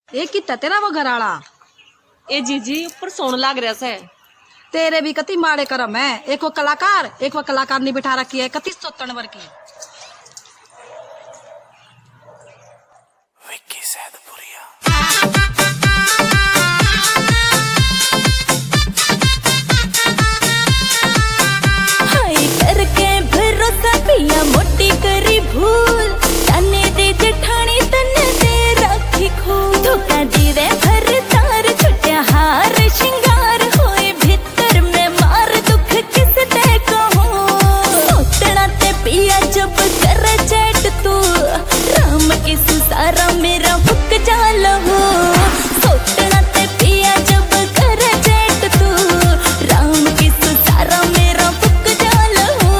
एक कितना तेरा वो घराड़ा। ए जीजी ऊपर सोन लाग रहा से। तेरे भी कति माड़े करम है, एक वो कलाकार नहीं बिठा रखी है, कति सोतन वर की। विक्की सैदपुरिया। हाय करके भरोसा पिया मोटी करी भूल, तने दे जेठानी तने दे राखी खूब। धोखा दी रे भर तार छुट्या हार श्रृंगार होए भीतर में मार दुख किस ते कहूं। सोचना ते पिया जब कर चैट तू, राम के सारा मेरा बुक जाल हो। सोचना ते पिया जब कर चैट तू, राम के सारा मेरा बुक जाल हो।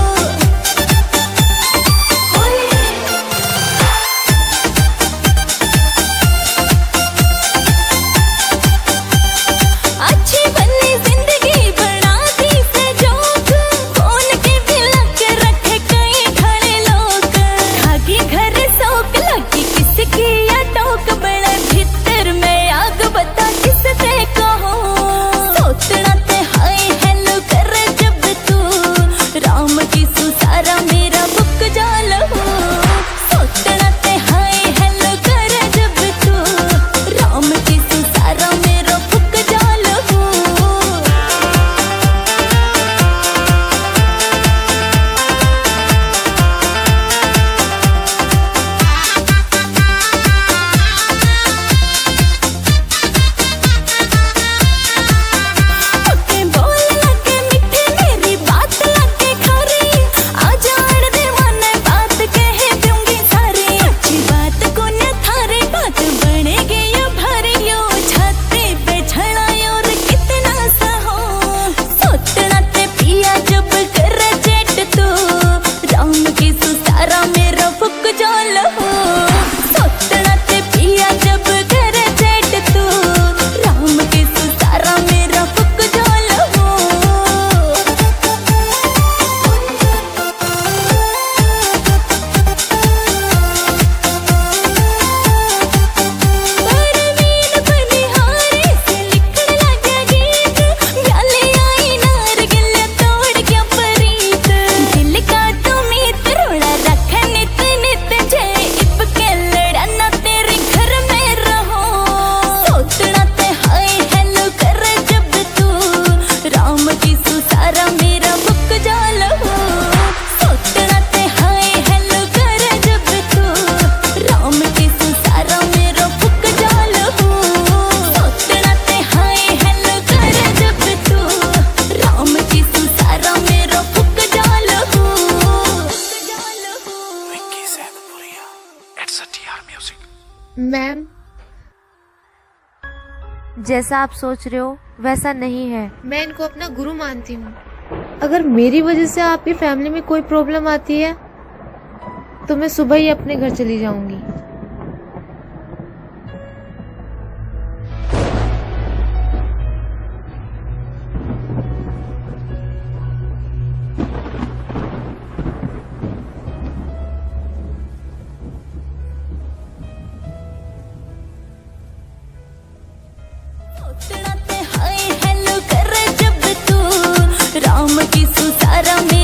अच्छी बनी जिंदगी बना दी से जोक, फोन के भी लग रखे कई खड़े लोग। खागी घर सोक लगी किसकी या टोक, बड़े भीतर में आग बता किससे कहो। सोचना ते हाय हेलो कर जब तू, राम की सारा मेरा बुक जाल हो। सोचना ते हाय हेलो कर जब तू, राम की सारा मेरा बुक जाल हो। ओके बोल लगे मिठे मेरी बात लगे खरी, आजा अड़ दे मन बात कह दूंगी सारी। अच्छी बात को न थारे बात बनेगी यो भारी, यो छाते पे छड़ा और कितना सहो। सोचना ते पिया जब कर चैट तू, राम की सारा मेरा बुक जाल हो। सोचना ते पिया जब कर चैट तू, राम की सारा मेरा बुक जाल हो। परवीन बनिहारे से लिखण लग्या गीत, गले आई नार गिल्ला तोड़ गया परीत। दिल का तू मीत रोड़ा रख नित नित, जे इब के लड़ना तेरे घर में रहो। सोचना ते हाय हेलो कर जब तू, राम की सारा मेरा बुक जाल हो। सोचना ते हाय हेलो कर जब तू, राम की सारा मेरा बुक जाल हो। सोचना ते हाय हेलो कर जब तू, राम की सारा मेरा बुक जाल हो। Vicky Saidpuriya. It's a TR music. Ma'am, जैसा आप सोच रहे हो वैसा नहीं है। मैं इनको अपना गुरु मानती हूँ। अगर मेरी वजह से आपकी फैमिली में कोई प्रॉब्लम आती है तो मैं सुबह ही अपने घर चली जाऊंगी। सोचना ते हाय हेलो कर जब तू, राम की सारा